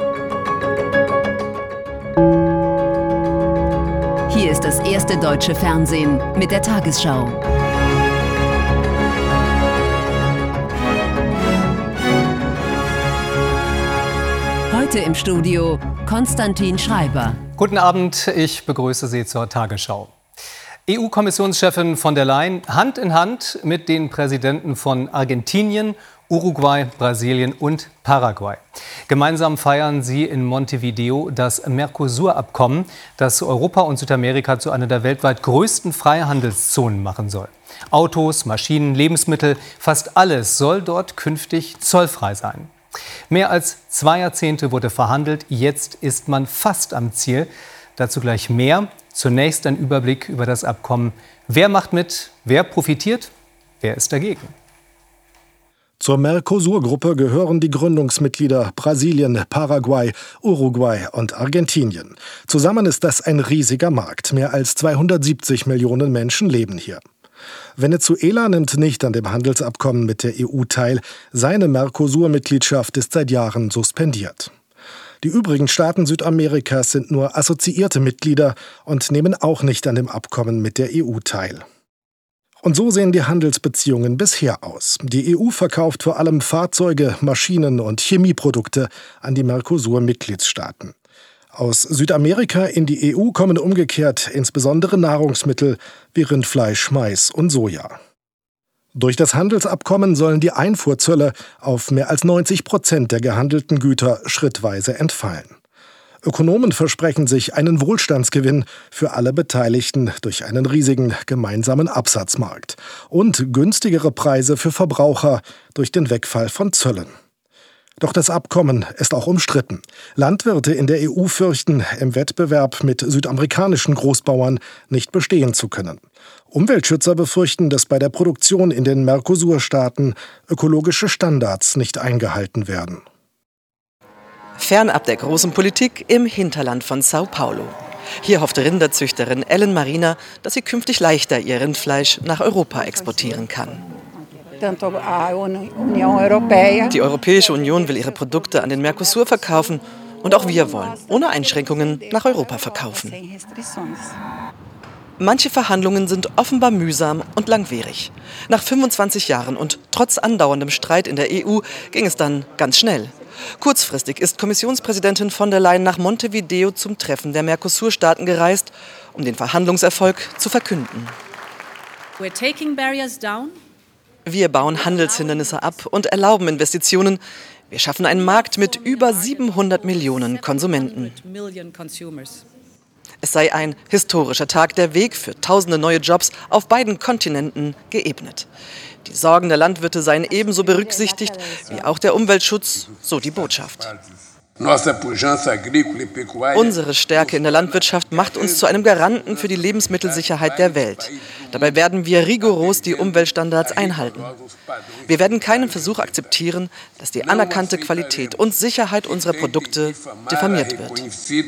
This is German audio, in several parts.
Hier ist das erste deutsche Fernsehen mit der Tagesschau. Heute im Studio Konstantin Schreiber. Guten Abend, ich begrüße Sie zur Tagesschau. EU-Kommissionschefin von der Leyen Hand in Hand mit den Präsidenten von Argentinien, Uruguay, Brasilien und Paraguay. Gemeinsam feiern sie in Montevideo das Mercosur-Abkommen, das Europa und Südamerika zu einer der weltweit größten Freihandelszonen machen soll. Autos, Maschinen, Lebensmittel, fast alles soll dort künftig zollfrei sein. Mehr als 2 Jahrzehnte wurde verhandelt, jetzt ist man fast am Ziel. Dazu gleich mehr. Zunächst ein Überblick über das Abkommen. Wer macht mit, wer profitiert, wer ist dagegen? Zur Mercosur-Gruppe gehören die Gründungsmitglieder Brasilien, Paraguay, Uruguay und Argentinien. Zusammen ist das ein riesiger Markt. Mehr als 270 Millionen Menschen leben hier. Venezuela nimmt nicht an dem Handelsabkommen mit der EU teil. Seine Mercosur-Mitgliedschaft ist seit Jahren suspendiert. Die übrigen Staaten Südamerikas sind nur assoziierte Mitglieder und nehmen auch nicht an dem Abkommen mit der EU teil. Und so sehen die Handelsbeziehungen bisher aus. Die EU verkauft vor allem Fahrzeuge, Maschinen und Chemieprodukte an die Mercosur-Mitgliedstaaten. Aus Südamerika in die EU kommen umgekehrt insbesondere Nahrungsmittel wie Rindfleisch, Mais und Soja. Durch das Handelsabkommen sollen die Einfuhrzölle auf mehr als 90% der gehandelten Güter schrittweise entfallen. Ökonomen versprechen sich einen Wohlstandsgewinn für alle Beteiligten durch einen riesigen gemeinsamen Absatzmarkt und günstigere Preise für Verbraucher durch den Wegfall von Zöllen. Doch das Abkommen ist auch umstritten. Landwirte in der EU fürchten, im Wettbewerb mit südamerikanischen Großbauern nicht bestehen zu können. Umweltschützer befürchten, dass bei der Produktion in den Mercosur-Staaten ökologische Standards nicht eingehalten werden. Fernab der großen Politik im Hinterland von Sao Paulo. Hier hofft Rinderzüchterin Ellen Marina, dass sie künftig leichter ihr Rindfleisch nach Europa exportieren kann. Die Europäische Union will ihre Produkte an den Mercosur verkaufen und auch wir wollen ohne Einschränkungen nach Europa verkaufen. Manche Verhandlungen sind offenbar mühsam und langwierig. Nach 25 Jahren und trotz andauerndem Streit in der EU ging es dann ganz schnell. Kurzfristig ist Kommissionspräsidentin von der Leyen nach Montevideo zum Treffen der Mercosur-Staaten gereist, um den Verhandlungserfolg zu verkünden. Wir bauen Handelshindernisse ab und erlauben Investitionen. Wir schaffen einen Markt mit über 700 Millionen Konsumenten. Es sei ein historischer Tag, der Weg für tausende neue Jobs auf beiden Kontinenten geebnet. Die Sorgen der Landwirte seien ebenso berücksichtigt wie auch der Umweltschutz, so die Botschaft. Unsere Stärke in der Landwirtschaft macht uns zu einem Garanten für die Lebensmittelsicherheit der Welt. Dabei werden wir rigoros die Umweltstandards einhalten. Wir werden keinen Versuch akzeptieren, dass die anerkannte Qualität und Sicherheit unserer Produkte diffamiert wird.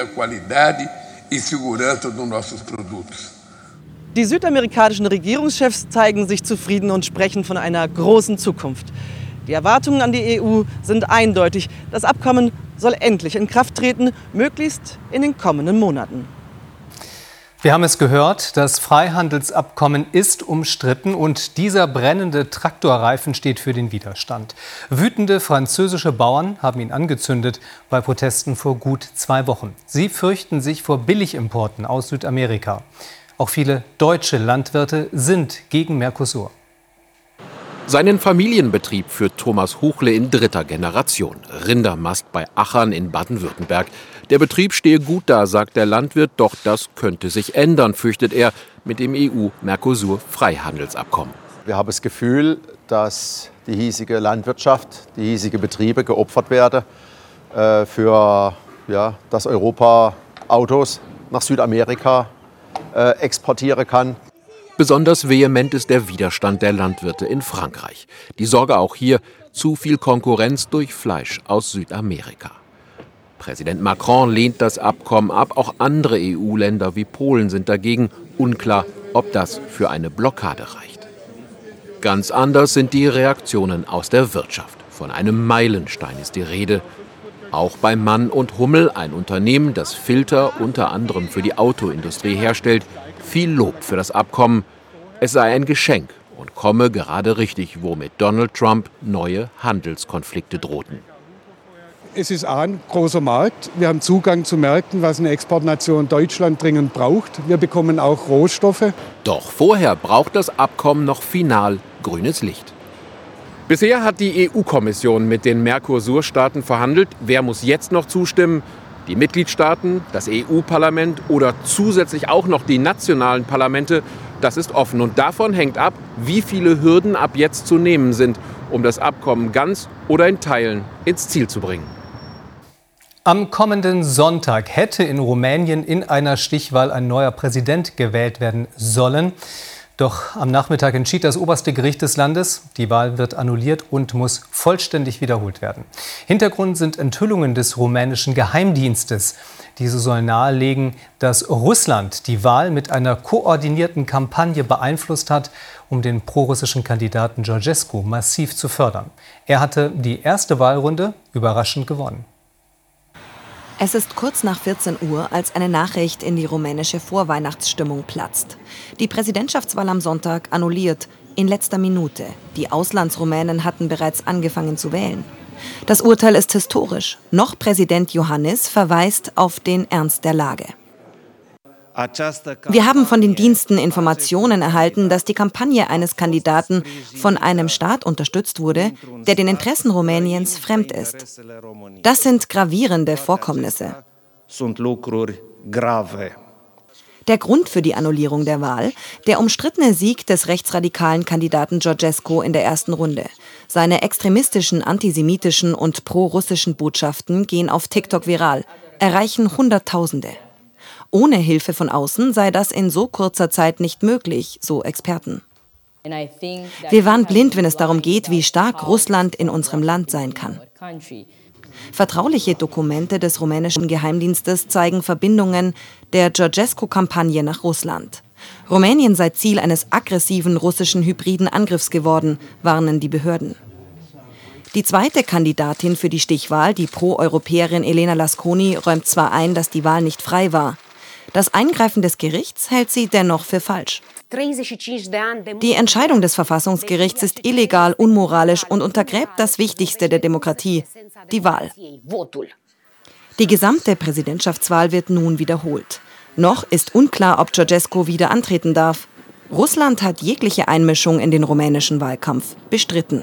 Die südamerikanischen Regierungschefs zeigen sich zufrieden und sprechen von einer großen Zukunft. Die Erwartungen an die EU sind eindeutig. Das Abkommen soll endlich in Kraft treten, möglichst in den kommenden Monaten. Wir haben es gehört, das Freihandelsabkommen ist umstritten und dieser brennende Traktorreifen steht für den Widerstand. Wütende französische Bauern haben ihn angezündet bei Protesten vor gut 2 Wochen. Sie fürchten sich vor Billigimporten aus Südamerika. Auch viele deutsche Landwirte sind gegen Mercosur. Seinen Familienbetrieb führt Thomas Huchle in 3. Generation. Rindermast bei Achern in Baden-Württemberg. Der Betrieb stehe gut da, sagt der Landwirt, doch das könnte sich ändern, fürchtet er, mit dem EU-Mercosur-Freihandelsabkommen. Wir haben das Gefühl, dass die hiesige Landwirtschaft, die hiesige Betriebe geopfert werden für dass Europa Autos nach Südamerika exportieren kann. Besonders vehement ist der Widerstand der Landwirte in Frankreich. Die Sorge auch hier, zu viel Konkurrenz durch Fleisch aus Südamerika. Präsident Macron lehnt das Abkommen ab. Auch andere EU-Länder wie Polen sind dagegen. Unklar, ob das für eine Blockade reicht. Ganz anders sind die Reaktionen aus der Wirtschaft. Von einem Meilenstein ist die Rede. Auch bei Mann und Hummel, ein Unternehmen, das Filter unter anderem für die Autoindustrie herstellt, viel Lob für das Abkommen. Es sei ein Geschenk und komme gerade richtig, womit Donald Trump neue Handelskonflikte drohten. Es ist ein großer Markt. Wir haben Zugang zu Märkten, was eine Exportnation Deutschland dringend braucht. Wir bekommen auch Rohstoffe. Doch vorher braucht das Abkommen noch final grünes Licht. Bisher hat die EU-Kommission mit den Mercosur-Staaten verhandelt. Wer muss jetzt noch zustimmen? Die Mitgliedstaaten, das EU-Parlament oder zusätzlich auch noch die nationalen Parlamente? Das ist offen und davon hängt ab, wie viele Hürden ab jetzt zu nehmen sind, um das Abkommen ganz oder in Teilen ins Ziel zu bringen. Am kommenden Sonntag hätte in Rumänien in einer Stichwahl ein neuer Präsident gewählt werden sollen. Doch am Nachmittag entschied das oberste Gericht des Landes, die Wahl wird annulliert und muss vollständig wiederholt werden. Hintergrund sind Enthüllungen des rumänischen Geheimdienstes. Diese sollen nahelegen, dass Russland die Wahl mit einer koordinierten Kampagne beeinflusst hat, um den prorussischen Kandidaten Georgescu massiv zu fördern. Er hatte die erste Wahlrunde überraschend gewonnen. Es ist kurz nach 14 Uhr, als eine Nachricht in die rumänische Vorweihnachtsstimmung platzt. Die Präsidentschaftswahl am Sonntag annulliert, in letzter Minute. Die Auslandsrumänen hatten bereits angefangen zu wählen. Das Urteil ist historisch. Noch Präsident Iohannis verweist auf den Ernst der Lage. Wir haben von den Diensten Informationen erhalten, dass die Kampagne eines Kandidaten von einem Staat unterstützt wurde, der den Interessen Rumäniens fremd ist. Das sind gravierende Vorkommnisse. Der Grund für die Annullierung der Wahl: der umstrittene Sieg des rechtsradikalen Kandidaten Georgescu in der ersten Runde. Seine extremistischen, antisemitischen und pro-russischen Botschaften gehen auf TikTok viral, erreichen Hunderttausende. Ohne Hilfe von außen sei das in so kurzer Zeit nicht möglich, so Experten. Wir waren blind, wenn es darum geht, wie stark Russland in unserem Land sein kann. Vertrauliche Dokumente des rumänischen Geheimdienstes zeigen Verbindungen der Georgescu-Kampagne nach Russland. Rumänien sei Ziel eines aggressiven russischen hybriden Angriffs geworden, warnen die Behörden. Die zweite Kandidatin für die Stichwahl, die Pro-Europäerin Elena Lasconi, räumt zwar ein, dass die Wahl nicht frei war. Das Eingreifen des Gerichts hält sie dennoch für falsch. Die Entscheidung des Verfassungsgerichts ist illegal, unmoralisch und untergräbt das Wichtigste der Demokratie, die Wahl. Die gesamte Präsidentschaftswahl wird nun wiederholt. Noch ist unklar, ob Georgescu wieder antreten darf. Russland hat jegliche Einmischung in den rumänischen Wahlkampf bestritten.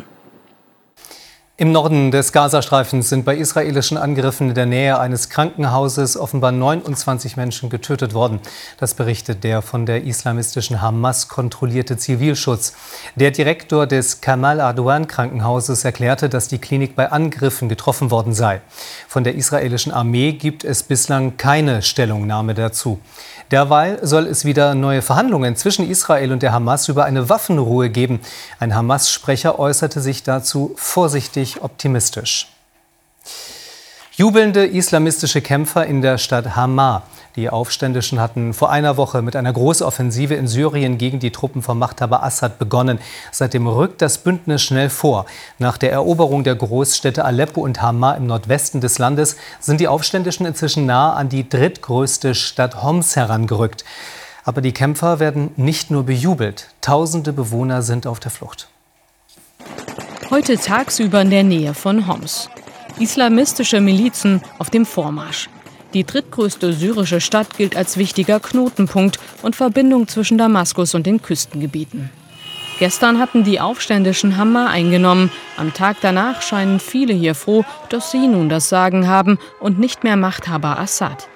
Im Norden des Gazastreifens sind bei israelischen Angriffen in der Nähe eines Krankenhauses offenbar 29 Menschen getötet worden. Das berichtet der von der islamistischen Hamas kontrollierte Zivilschutz. Der Direktor des Kamal Adwan Krankenhauses erklärte, dass die Klinik bei Angriffen getroffen worden sei. Von der israelischen Armee gibt es bislang keine Stellungnahme dazu. Derweil soll es wieder neue Verhandlungen zwischen Israel und der Hamas über eine Waffenruhe geben. Ein Hamas-Sprecher äußerte sich dazu vorsichtig optimistisch. Jubelnde islamistische Kämpfer in der Stadt Hama. Die Aufständischen hatten vor einer Woche mit einer Großoffensive in Syrien gegen die Truppen von Machthaber Assad begonnen. Seitdem rückt das Bündnis schnell vor. Nach der Eroberung der Großstädte Aleppo und Hama im Nordwesten des Landes sind die Aufständischen inzwischen nahe an die drittgrößte Stadt Homs herangerückt. Aber die Kämpfer werden nicht nur bejubelt. Tausende Bewohner sind auf der Flucht. Heute tagsüber in der Nähe von Homs. Islamistische Milizen auf dem Vormarsch. Die drittgrößte syrische Stadt gilt als wichtiger Knotenpunkt und Verbindung zwischen Damaskus und den Küstengebieten. Gestern hatten die Aufständischen Hama eingenommen. Am Tag danach scheinen viele hier froh, dass sie nun das Sagen haben und nicht mehr Machthaber Assad.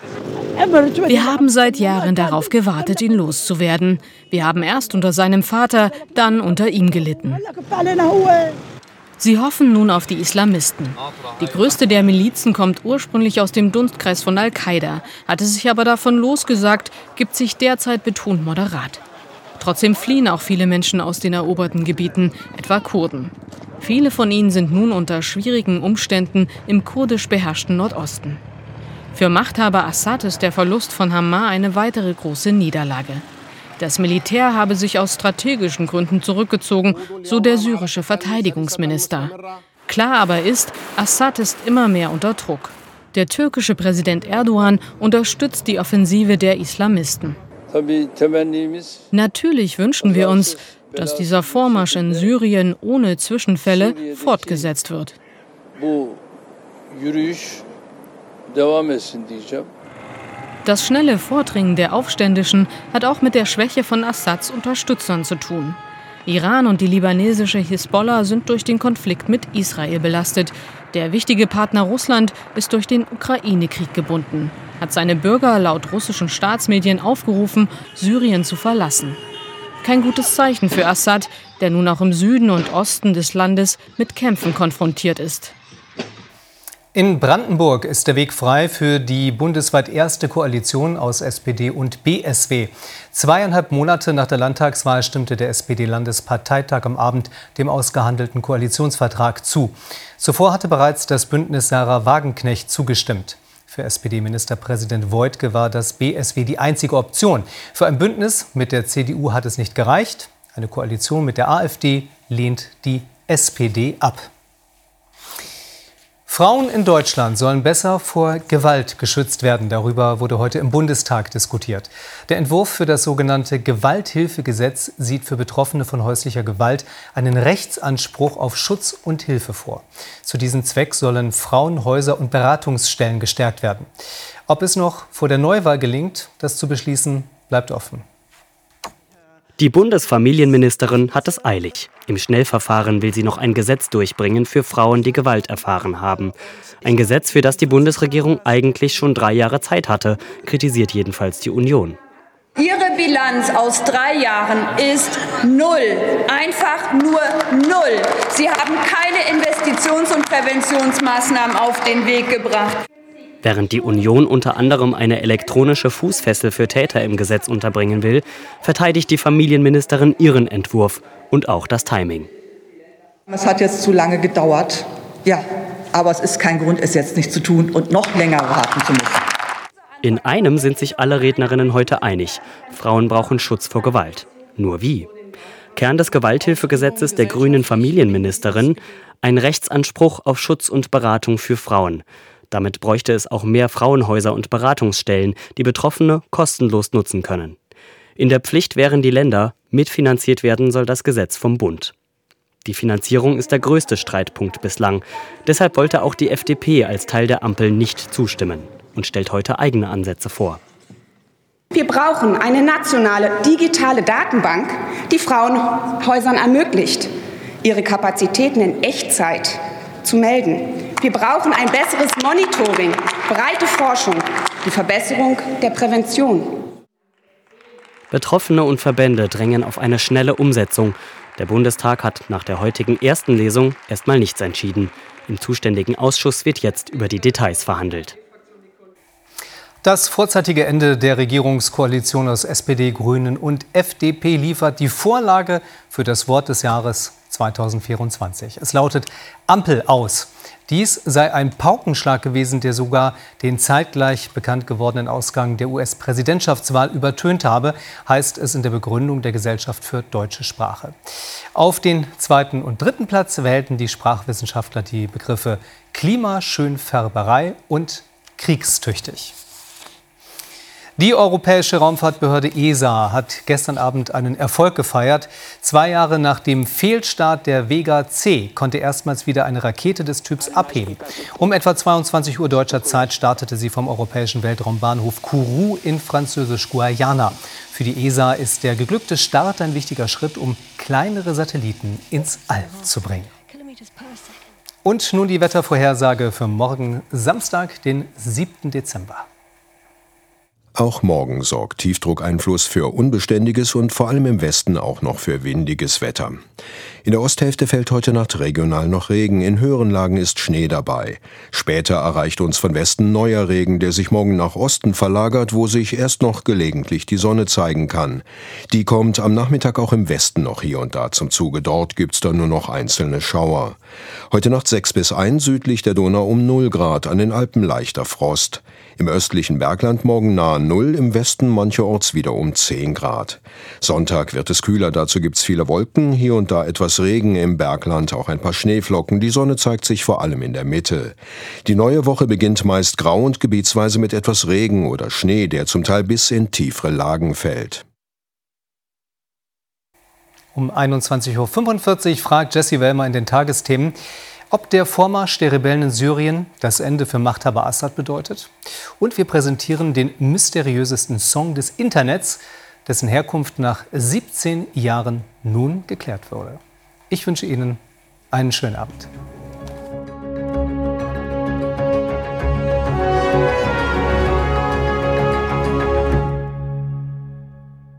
Wir haben seit Jahren darauf gewartet, ihn loszuwerden. Wir haben erst unter seinem Vater, dann unter ihm gelitten. Sie hoffen nun auf die Islamisten. Die größte der Milizen kommt ursprünglich aus dem Dunstkreis von Al-Qaida, hatte sich aber davon losgesagt, gibt sich derzeit betont moderat. Trotzdem fliehen auch viele Menschen aus den eroberten Gebieten, etwa Kurden. Viele von ihnen sind nun unter schwierigen Umständen im kurdisch beherrschten Nordosten. Für Machthaber Assad ist der Verlust von Hama eine weitere große Niederlage. Das Militär habe sich aus strategischen Gründen zurückgezogen, so der syrische Verteidigungsminister. Klar aber ist, Assad ist immer mehr unter Druck. Der türkische Präsident Erdogan unterstützt die Offensive der Islamisten. Natürlich wünschen wir uns, dass dieser Vormarsch in Syrien ohne Zwischenfälle fortgesetzt wird. Das schnelle Vordringen der Aufständischen hat auch mit der Schwäche von Assads Unterstützern zu tun. Iran und die libanesische Hisbollah sind durch den Konflikt mit Israel belastet. Der wichtige Partner Russland ist durch den Ukraine-Krieg gebunden, hat seine Bürger laut russischen Staatsmedien aufgerufen, Syrien zu verlassen. Kein gutes Zeichen für Assad, der nun auch im Süden und Osten des Landes mit Kämpfen konfrontiert ist. In Brandenburg ist der Weg frei für die bundesweit erste Koalition aus SPD und BSW. 2,5 Monate nach der Landtagswahl stimmte der SPD-Landesparteitag am Abend dem ausgehandelten Koalitionsvertrag zu. Zuvor hatte bereits das Bündnis Sarah Wagenknecht zugestimmt. Für SPD-Ministerpräsident Woidke war das BSW die einzige Option. Für ein Bündnis mit der CDU hat es nicht gereicht. Eine Koalition mit der AfD lehnt die SPD ab. Frauen in Deutschland sollen besser vor Gewalt geschützt werden. Darüber wurde heute im Bundestag diskutiert. Der Entwurf für das sogenannte Gewalthilfegesetz sieht für Betroffene von häuslicher Gewalt einen Rechtsanspruch auf Schutz und Hilfe vor. Zu diesem Zweck sollen Frauenhäuser und Beratungsstellen gestärkt werden. Ob es noch vor der Neuwahl gelingt, das zu beschließen, bleibt offen. Die Bundesfamilienministerin hat es eilig. Im Schnellverfahren will sie noch ein Gesetz durchbringen für Frauen, die Gewalt erfahren haben. Ein Gesetz, für das die Bundesregierung eigentlich schon 3 Jahre Zeit hatte, kritisiert jedenfalls die Union. Ihre Bilanz aus 3 Jahren ist 0. Einfach nur 0. Sie haben keine Investitions- und Präventionsmaßnahmen auf den Weg gebracht. Während die Union unter anderem eine elektronische Fußfessel für Täter im Gesetz unterbringen will, verteidigt die Familienministerin ihren Entwurf und auch das Timing. Es hat jetzt zu lange gedauert, ja, aber es ist kein Grund, es jetzt nicht zu tun und noch länger warten zu müssen. In einem sind sich alle Rednerinnen heute einig. Frauen brauchen Schutz vor Gewalt. Nur wie? Kern des Gewalthilfegesetzes der grünen Familienministerin: ein Rechtsanspruch auf Schutz und Beratung für Frauen. Damit bräuchte es auch mehr Frauenhäuser und Beratungsstellen, die Betroffene kostenlos nutzen können. In der Pflicht wären die Länder, mitfinanziert werden soll das Gesetz vom Bund. Die Finanzierung ist der größte Streitpunkt bislang. Deshalb wollte auch die FDP als Teil der Ampel nicht zustimmen und stellt heute eigene Ansätze vor. Wir brauchen eine nationale digitale Datenbank, die Frauenhäusern ermöglicht, ihre Kapazitäten in Echtzeit zu melden. Wir brauchen ein besseres Monitoring, breite Forschung, die Verbesserung der Prävention. Betroffene und Verbände drängen auf eine schnelle Umsetzung. Der Bundestag hat nach der heutigen ersten Lesung erstmal nichts entschieden. Im zuständigen Ausschuss wird jetzt über die Details verhandelt. Das vorzeitige Ende der Regierungskoalition aus SPD, Grünen und FDP liefert die Vorlage für das Wort des Jahres 2024. Es lautet Ampel aus. Dies sei ein Paukenschlag gewesen, der sogar den zeitgleich bekannt gewordenen Ausgang der US-Präsidentschaftswahl übertönt habe, heißt es in der Begründung der Gesellschaft für deutsche Sprache. Auf den 2. und 3. Platz wählten die Sprachwissenschaftler die Begriffe Klimaschönfärberei und kriegstüchtig. Die Europäische Raumfahrtbehörde ESA hat gestern Abend einen Erfolg gefeiert. 2 Jahre nach dem Fehlstart der Vega C konnte erstmals wieder eine Rakete des Typs abheben. Um etwa 22 Uhr deutscher Zeit startete sie vom europäischen Weltraumbahnhof Kourou in Französisch-Guayana. Für die ESA ist der geglückte Start ein wichtiger Schritt, um kleinere Satelliten ins All zu bringen. Und nun die Wettervorhersage für morgen Samstag, den 7. Dezember. Auch morgen sorgt Tiefdruckeinfluss für unbeständiges und vor allem im Westen auch noch für windiges Wetter. In der Osthälfte fällt heute Nacht regional noch Regen, in höheren Lagen ist Schnee dabei. Später erreicht uns von Westen neuer Regen, der sich morgen nach Osten verlagert, wo sich erst noch gelegentlich die Sonne zeigen kann. Die kommt am Nachmittag auch im Westen noch hier und da zum Zuge. Dort gibt's dann nur noch einzelne Schauer. Heute Nacht 6 bis 1, südlich der Donau um 0 Grad, an den Alpen leichter Frost. Im östlichen Bergland morgen nahe 0, im Westen mancherorts wieder um 10 Grad. Sonntag wird es kühler, dazu gibt's viele Wolken, hier und da etwas etwas Regen, im Bergland auch ein paar Schneeflocken. Die Sonne zeigt sich vor allem in der Mitte. Die neue Woche beginnt meist grau und gebietsweise mit etwas Regen oder Schnee, der zum Teil bis in tiefere Lagen fällt. Um 21:45 Uhr fragt Jessie Wellmer in den Tagesthemen, ob der Vormarsch der Rebellen in Syrien das Ende für Machthaber Assad bedeutet. Und wir präsentieren den mysteriösesten Song des Internets, dessen Herkunft nach 17 Jahren nun geklärt wurde. Ich wünsche Ihnen einen schönen Abend.